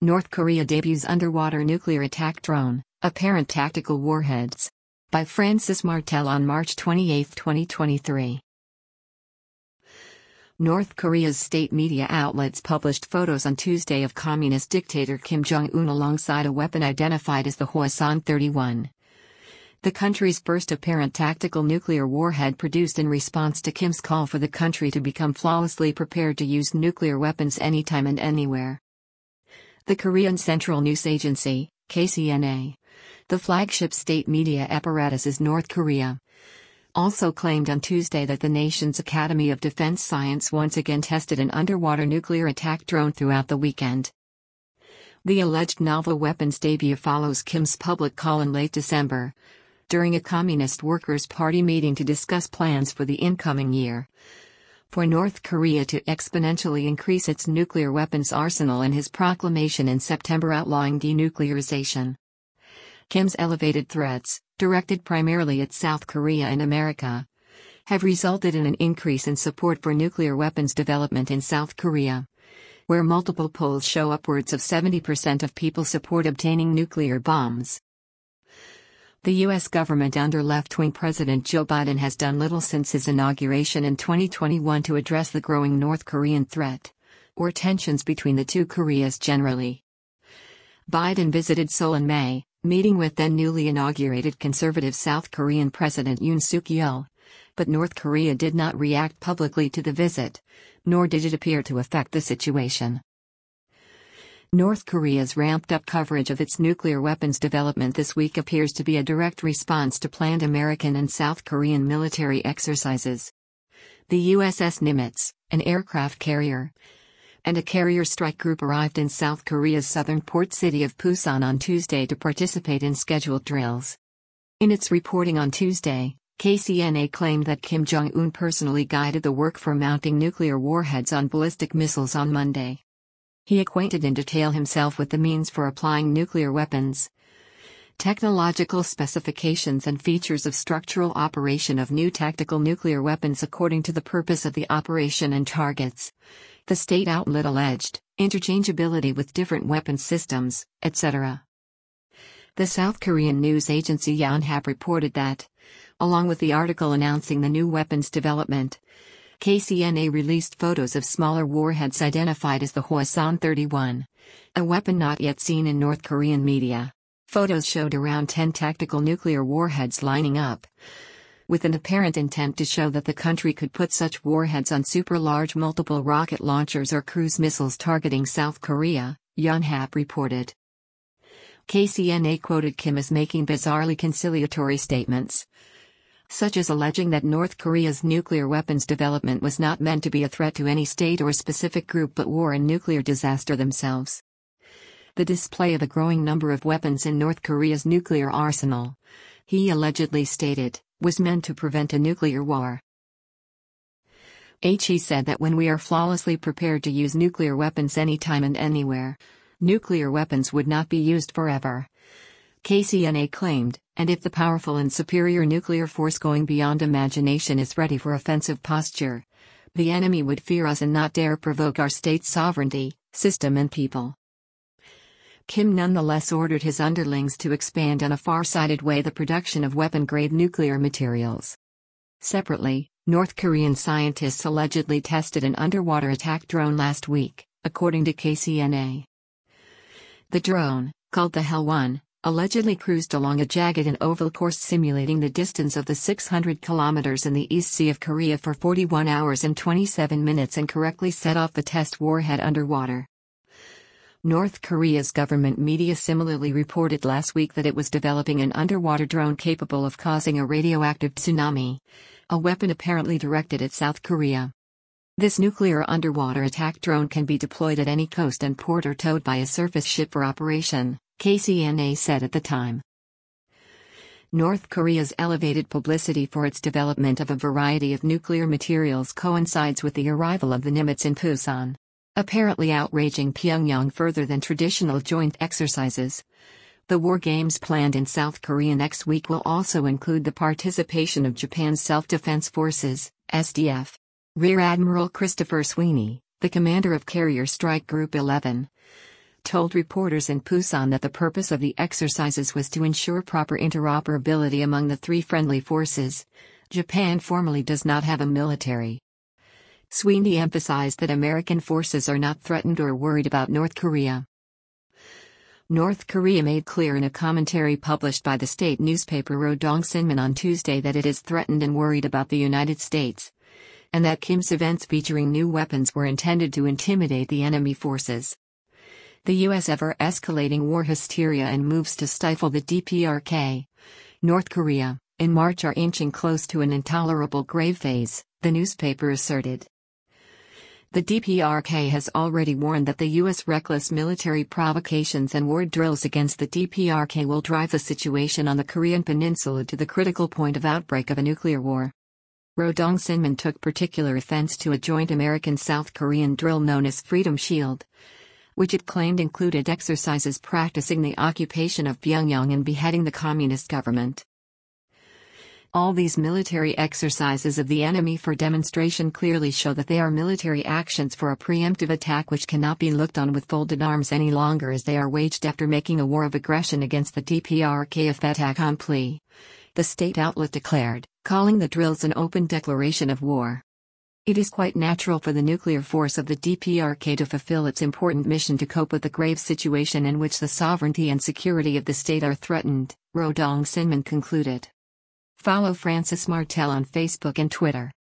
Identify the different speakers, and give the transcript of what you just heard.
Speaker 1: North Korea debuts underwater nuclear attack drone, apparent tactical warheads. By Francis Martel on March 28, 2023. North Korea's state media outlets published photos on Tuesday of communist dictator Kim Jong-un alongside a weapon identified as the Hwasong-31. The country's first apparent tactical nuclear warhead produced in response to Kim's call for the country to become flawlessly prepared to use nuclear weapons anytime and anywhere. The Korean Central News Agency, KCNA, the flagship state media apparatus is North Korea, also claimed on Tuesday that the nation's Academy of Defense Science once again tested an underwater nuclear attack drone throughout the weekend. The alleged novel weapon's debut follows Kim's public call in late December, during a Communist Workers' Party meeting to discuss plans for the incoming year, for North Korea to exponentially increase its nuclear weapons arsenal and his proclamation in September outlawing denuclearization. Kim's elevated threats, directed primarily at South Korea and America, have resulted in an increase in support for nuclear weapons development in South Korea, where multiple polls show upwards of 70% of people support obtaining nuclear bombs. The U.S. government under left-wing President Joe Biden has done little since his inauguration in 2021 to address the growing North Korean threat, or tensions between the two Koreas generally. Biden visited Seoul in May, meeting with then newly inaugurated conservative South Korean President Yoon Suk-yeol, but North Korea did not react publicly to the visit, nor did it appear to affect the situation. North Korea's ramped-up coverage of its nuclear weapons development this week appears to be a direct response to planned American and South Korean military exercises. The USS Nimitz, an aircraft carrier, and a carrier strike group arrived in South Korea's southern port city of Pusan on Tuesday to participate in scheduled drills. In its reporting on Tuesday, KCNA claimed that Kim Jong-un personally guided the work for mounting nuclear warheads on ballistic missiles on Monday. He acquainted in detail himself with the means for applying nuclear weapons, technological specifications and features of structural operation of new tactical nuclear weapons according to the purpose of the operation and targets, the state outlet alleged, interchangeability with different weapon systems, etc. The South Korean news agency Yonhap reported that, along with the article announcing the new weapons development, KCNA released photos of smaller warheads identified as the Hwasong-31, a weapon not yet seen in North Korean media. Photos showed around 10 tactical nuclear warheads lining up, with an apparent intent to show that the country could put such warheads on super-large multiple rocket launchers or cruise missiles targeting South Korea, Yonhap reported. KCNA quoted Kim as making bizarrely conciliatory statements, such as alleging that North Korea's nuclear weapons development was not meant to be a threat to any state or specific group but war and nuclear disaster themselves. The display of a growing number of weapons in North Korea's nuclear arsenal, he allegedly stated, was meant to prevent a nuclear war. He said that when we are flawlessly prepared to use nuclear weapons anytime and anywhere, nuclear weapons would not be used forever. KCNA claimed, and if the powerful and superior nuclear force going beyond imagination is ready for offensive posture, the enemy would fear us and not dare provoke our state's sovereignty, system and people. Kim nonetheless ordered his underlings to expand in a far-sighted way the production of weapon-grade nuclear materials. Separately, North Korean scientists allegedly tested an underwater attack drone last week, according to KCNA. The drone, called the Hell-1, allegedly cruised along a jagged and oval course simulating the distance of the 600 kilometers in the East Sea of Korea for 41 hours and 27 minutes and correctly set off the test warhead underwater. North Korea's government media similarly reported last week that it was developing an underwater drone capable of causing a radioactive tsunami, a weapon apparently directed at South Korea. This nuclear underwater attack drone can be deployed at any coast and port or towed by a surface ship for operation, KCNA said at the time. North Korea's elevated publicity for its development of a variety of nuclear materials coincides with the arrival of the Nimitz in Pusan, apparently outraging Pyongyang further than traditional joint exercises. The war games planned in South Korea next week will also include the participation of Japan's Self-Defense Forces, SDF. Rear Admiral Christopher Sweeney, the commander of Carrier Strike Group 11, told reporters in Busan that the purpose of the exercises was to ensure proper interoperability among the three friendly forces. Japan formally does not have a military. Sweeney emphasized that American forces are not threatened or worried about North Korea. North Korea made clear in a commentary published by the state newspaper Rodong Sinmun on Tuesday that it is threatened and worried about the United States, and that Kim's events featuring new weapons were intended to intimidate the enemy forces. The U.S. ever-escalating war hysteria and moves to stifle the DPRK, North Korea, in March are inching close to an intolerable grave phase, the newspaper asserted. The DPRK has already warned that the U.S. reckless military provocations and war drills against the DPRK will drive the situation on the Korean peninsula to the critical point of outbreak of a nuclear war. Rodong Sinmun took particular offense to a joint American-South Korean drill known as Freedom Shield, which it claimed included exercises practicing the occupation of Pyongyang and beheading the communist government. All these military exercises of the enemy for demonstration clearly show that they are military actions for a preemptive attack which cannot be looked on with folded arms any longer as they are waged after making a war of aggression against the DPRK a fait accompli, the state outlet declared, calling the drills an open declaration of war. It is quite natural for the nuclear force of the DPRK to fulfill its important mission to cope with the grave situation in which the sovereignty and security of the state are threatened, Rodong Sinmun concluded. Follow Francis Martel on Facebook and Twitter.